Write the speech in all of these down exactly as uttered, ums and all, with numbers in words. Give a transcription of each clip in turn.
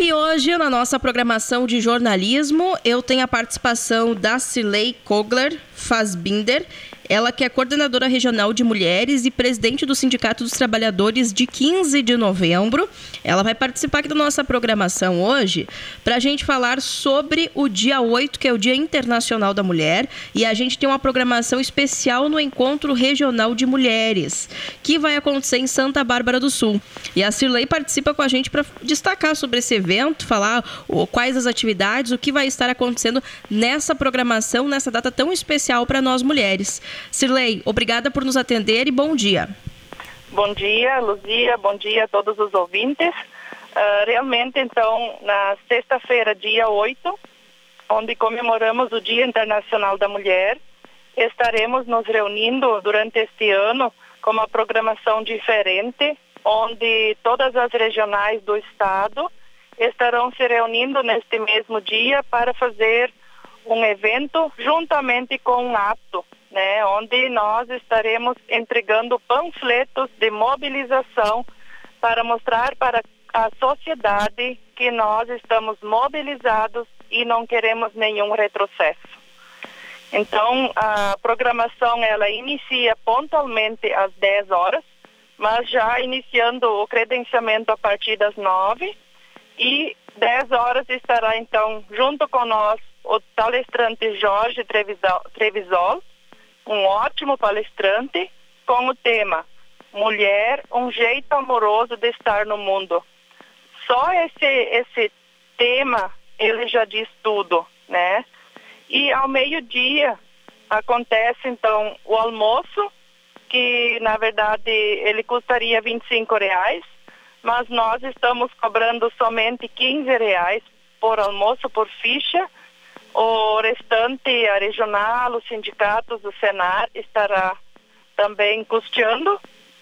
E hoje, na nossa programação de jornalismo, eu tenho a participação da Cirlei Kogler Fassbinder, ela que é coordenadora regional de mulheres e presidente do Sindicato dos Trabalhadores de quinze de novembro. Ela vai participar aqui da nossa programação hoje para a gente falar sobre o dia oito, que é o Dia Internacional da Mulher, e a gente tem uma programação especial no Encontro Regional de Mulheres, que vai acontecer em Santa Bárbara do Sul. E a Cirlei participa com a gente para destacar sobre esse evento, falar oh, quais as atividades, o que vai estar acontecendo nessa programação, nessa data tão especial para nós mulheres. Cirlei, obrigada por nos atender e bom dia. Bom dia, Luzia, bom dia a todos os ouvintes. Uh, realmente, então, na sexta-feira, dia oito, onde comemoramos o Dia Internacional da Mulher, estaremos nos reunindo durante este ano com uma programação diferente, onde todas as regionais do estado estarão se reunindo neste mesmo dia para fazer um evento juntamente com um ato, né, onde nós estaremos entregando panfletos de mobilização para mostrar para a sociedade que nós estamos mobilizados e não queremos nenhum retrocesso. Então, a programação ela inicia pontualmente às dez horas, mas já iniciando o credenciamento a partir das nove, e dez horas estará então junto com nós o palestrante Jorge Trevisol, um ótimo palestrante, com o tema Mulher, um jeito amoroso de estar no mundo. Só esse, esse tema, ele já diz tudo, né? E ao meio-dia acontece então o almoço, que na verdade ele custaria vinte e cinco reais, mas nós estamos cobrando somente quinze reais por almoço, por ficha. O restante, a regional, os sindicatos, o Senar estará também custeando.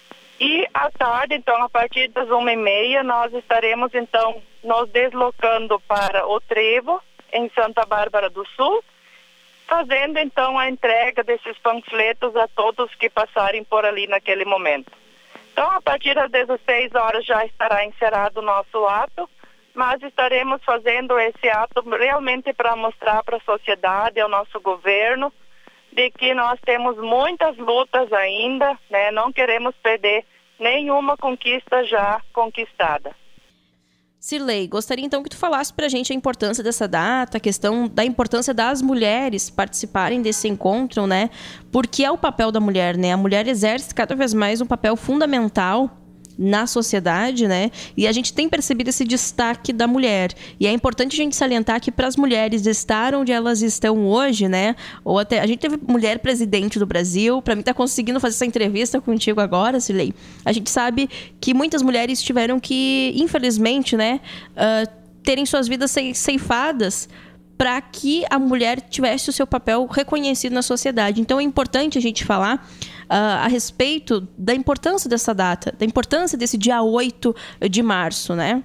E à tarde, então, a partir das uma e meia, nós estaremos, então, nos deslocando para o Trevo, em Santa Bárbara do Sul, fazendo, então, a entrega desses panfletos a todos que passarem por ali naquele momento. Então, a partir das dezesseis horas já estará encerrado o nosso ato, mas estaremos fazendo esse ato realmente para mostrar para a sociedade, ao nosso governo, de que nós temos muitas lutas ainda, né? Não queremos perder nenhuma conquista já conquistada. Cirlei, gostaria então que tu falasse para a gente a importância dessa data, a questão da importância das mulheres participarem desse encontro, né? Porque é o papel da mulher, né? A mulher exerce cada vez mais um papel fundamental na sociedade, né? E a gente tem percebido esse destaque da mulher. E é importante a gente salientar que para as mulheres estar onde elas estão hoje, né? Ou até a gente teve mulher presidente do Brasil. Para mim tá conseguindo fazer essa entrevista contigo agora, Cirlei. A gente sabe que muitas mulheres tiveram que, infelizmente, né, uh, terem suas vidas ceifadas para que a mulher tivesse o seu papel reconhecido na sociedade. Então é importante a gente falar uh, a respeito da importância dessa data, da importância desse dia oito de março, né?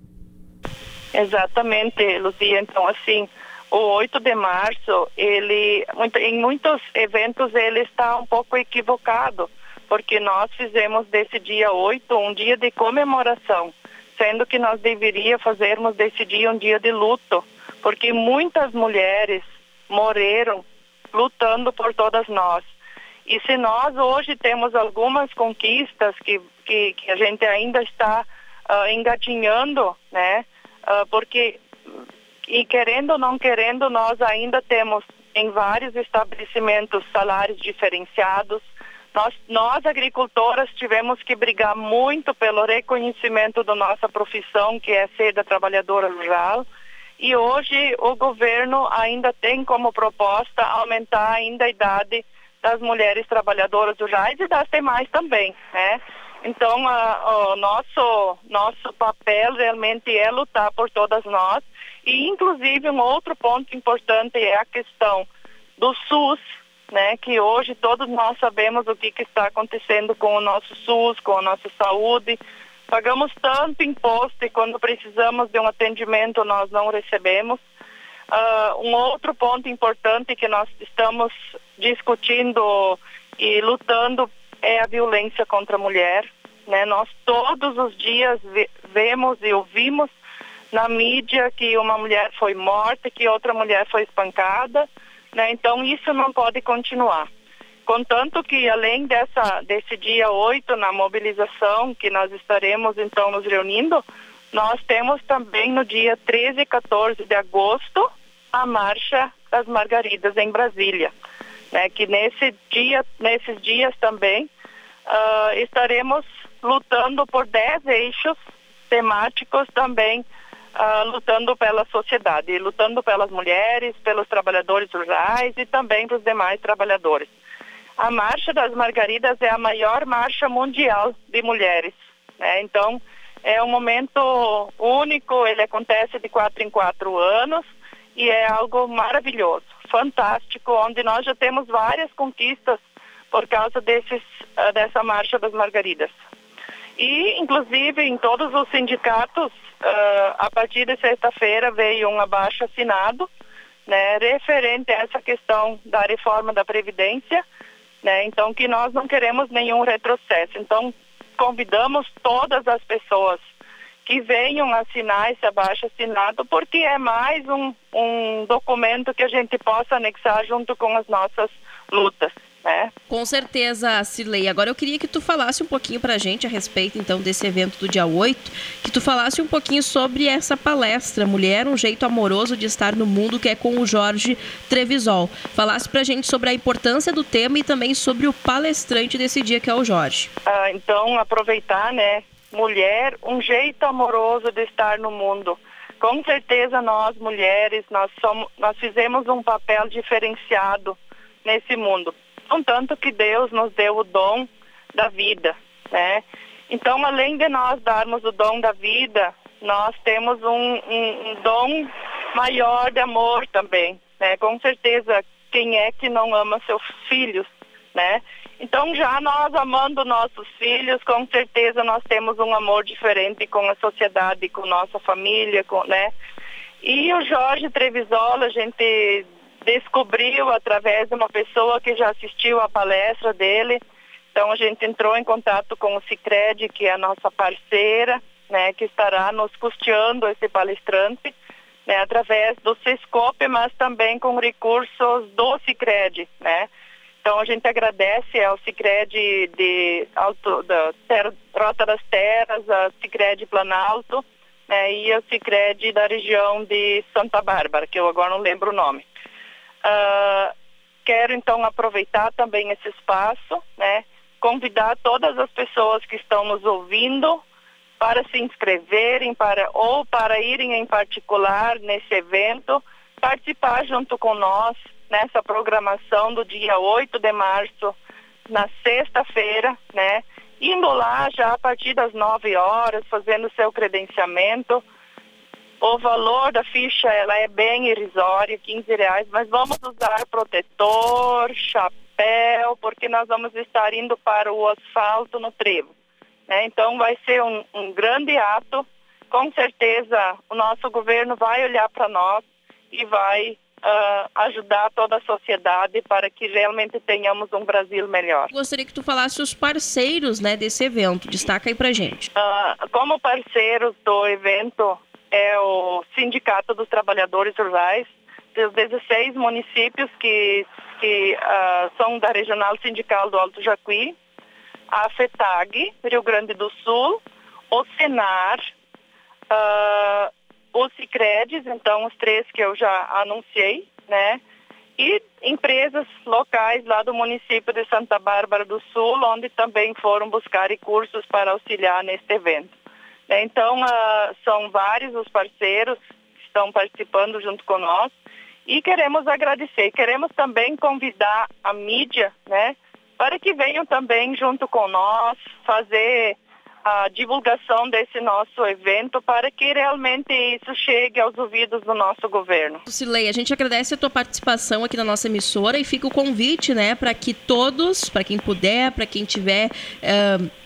Exatamente, Luzia. Então, assim, o oito de março, ele, em muitos eventos, ele está um pouco equivocado, porque nós fizemos desse dia oito um dia de comemoração, sendo que nós deveríamos fazermos desse dia um dia de luto, porque muitas mulheres morreram lutando por todas nós. E se nós hoje temos algumas conquistas que, que, que a gente ainda está uh, engatinhando, né? Uh, porque, e querendo ou não querendo, nós ainda temos em vários estabelecimentos salários diferenciados. Nós, nós agricultoras tivemos que brigar muito pelo reconhecimento da nossa profissão, que é ser da trabalhadora rural. E hoje o governo ainda tem como proposta aumentar ainda a idade das mulheres trabalhadoras rurais e das demais também, né? Então, a, o nosso, nosso papel realmente é lutar por todas nós. E, inclusive, um outro ponto importante é a questão do SUS, né? Que hoje todos nós sabemos o que, que está acontecendo com o nosso SUS, com a nossa saúde. Pagamos tanto imposto e quando precisamos de um atendimento nós não recebemos. Uh, um outro ponto importante que nós estamos discutindo e lutando é a violência contra a mulher, né? Nós todos os dias ve- vemos e ouvimos na mídia que uma mulher foi morta, que outra mulher foi espancada, né? Então isso não pode continuar. Contanto que além dessa, desse dia oito, na mobilização, que nós estaremos então nos reunindo, nós temos também no dia treze e quatorze de agosto a Marcha das Margaridas em Brasília, né? Que nesse dia, nesses dias também uh, estaremos lutando por dez eixos temáticos também, uh, lutando pela sociedade, lutando pelas mulheres, pelos trabalhadores rurais e também pelos demais trabalhadores. A Marcha das Margaridas é a maior marcha mundial de mulheres, né? Então, é um momento único, ele acontece de quatro em quatro anos e é algo maravilhoso, fantástico, onde nós já temos várias conquistas por causa desses, uh, dessa Marcha das Margaridas. E, inclusive, em todos os sindicatos, uh, a partir de sexta-feira veio um abaixo-assinado, né, referente a essa questão da reforma da Previdência, né, então que nós não queremos nenhum retrocesso. Então, convidamos todas as pessoas que venham assinar esse abaixo-assinado, porque é mais um, um documento que a gente possa anexar junto com as nossas lutas, né? Com certeza, Cirlei. Agora eu queria que tu falasse um pouquinho pra gente a respeito, então, desse evento do dia oito, que tu falasse um pouquinho sobre essa palestra, Mulher, um jeito amoroso de estar no mundo, que é com o Jorge Trevisol. Falasse pra gente sobre a importância do tema e também sobre o palestrante desse dia, que é o Jorge. Ah, então, aproveitar, né? Mulher, um jeito amoroso de estar no mundo. Com certeza nós, mulheres, nós, somos, nós fizemos um papel diferenciado nesse mundo. Contanto que Deus nos deu o dom da vida, né? Então, além de nós darmos o dom da vida, nós temos um, um, um dom maior de amor também, né? Com certeza, quem é que não ama seus filhos, né? Então, já nós amando nossos filhos, com certeza nós temos um amor diferente com a sociedade, com nossa família, com, né? E o Jorge Trevisol, a gente descobriu através de uma pessoa que já assistiu à palestra dele. Então, a gente entrou em contato com o Sicredi, que é a nossa parceira, né, que estará nos custeando esse palestrante, né, através do Sescope, mas também com recursos do Sicredi, né? Então, a gente agradece ao Sicredi de Alto, da Terra, Rota das Terras, a Sicredi Planalto, né, e a Sicredi da região de Santa Bárbara, que eu agora não lembro o nome. Uh, quero, então, aproveitar também esse espaço, né, convidar todas as pessoas que estão nos ouvindo para se inscreverem para, ou para irem em particular nesse evento, participar junto com nós nessa programação do dia oito de março, na sexta-feira, né? Indo lá já a partir das nove horas, fazendo seu credenciamento. O valor da ficha, ela é bem irrisória, quinze reais, mas vamos usar protetor, chapéu, porque nós vamos estar indo para o asfalto no trevo, né? Então vai ser um, um grande ato. Com certeza o nosso governo vai olhar para nós e vai Uh, ajudar toda a sociedade para que realmente tenhamos um Brasil melhor. Gostaria que tu falasse os parceiros, né, desse evento. Destaca aí pra gente. Uh, como parceiros do evento é o Sindicato dos Trabalhadores Rurais, dos dezesseis municípios que, que uh, são da Regional Sindical do Alto Jacuí, a FETAG, Rio Grande do Sul, o Senar, uh, os Sicredis, então os três que eu já anunciei, né? E empresas locais lá do município de Santa Bárbara do Sul, onde também foram buscar recursos para auxiliar neste evento. Né? Então, uh, são vários os parceiros que estão participando junto com nós e queremos agradecer. Queremos também convidar a mídia, né? Para que venham também junto com nós fazer a divulgação desse nosso evento para que realmente isso chegue aos ouvidos do nosso governo. Cirlei, a gente agradece a tua participação aqui na nossa emissora e fica o convite, né, para que todos, para quem puder, para quem tiver uh,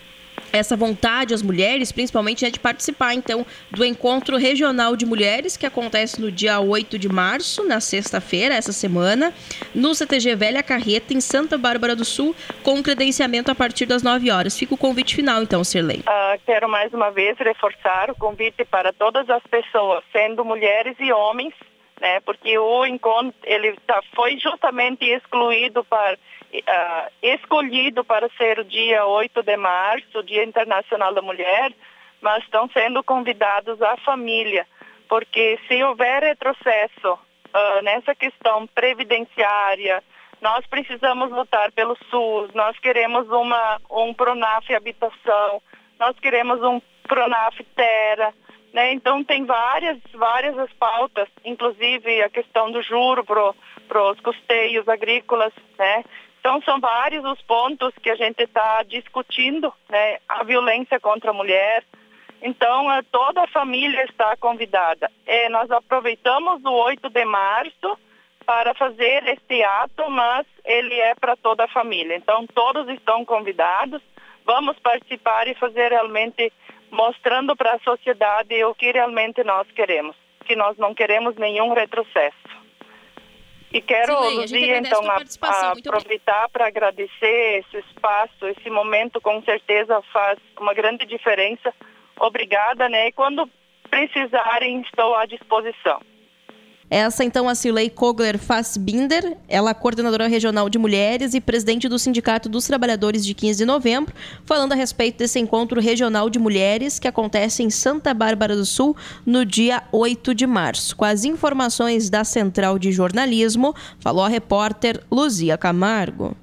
essa vontade às mulheres, principalmente, é de participar, então, do Encontro Regional de Mulheres, que acontece no dia oito de março, na sexta-feira, essa semana, no C T G Velha Carreta, em Santa Bárbara do Sul, com credenciamento a partir das nove horas. Fica o convite final, então, Sirlei. Uh, quero mais uma vez reforçar o convite para todas as pessoas, sendo mulheres e homens, né, porque o encontro ele tá, foi justamente excluído para... Uh, escolhido para ser o dia oito de março, o Dia Internacional da Mulher, mas estão sendo convidados a família, porque se houver retrocesso uh, nessa questão previdenciária, nós precisamos lutar pelo SUS, nós queremos uma, um Pronaf Habitação, nós queremos um Pronaf Terra, né? Então tem várias, várias as pautas, inclusive a questão do juro para os custeios agrícolas, né? Então, são vários os pontos que a gente está discutindo, né? A violência contra a mulher. Então, toda a família está convidada. É, nós aproveitamos o oito de março para fazer este ato, mas ele é para toda a família. Então, todos estão convidados. Vamos participar e fazer realmente, mostrando para a sociedade o que realmente nós queremos. Que nós não queremos nenhum retrocesso. E quero, Sirlei, Luzia, então, a, a aproveitar para agradecer esse espaço, esse momento, com certeza faz uma grande diferença. Obrigada, né? E quando precisarem, estou à disposição. Essa, então, a Sirlei Kogler Fassbinder, ela é coordenadora regional de mulheres e presidente do Sindicato dos Trabalhadores de quinze de novembro, falando a respeito desse encontro regional de mulheres que acontece em Santa Bárbara do Sul no dia oito de março. Com as informações da Central de Jornalismo, falou a repórter Luzia Camargo.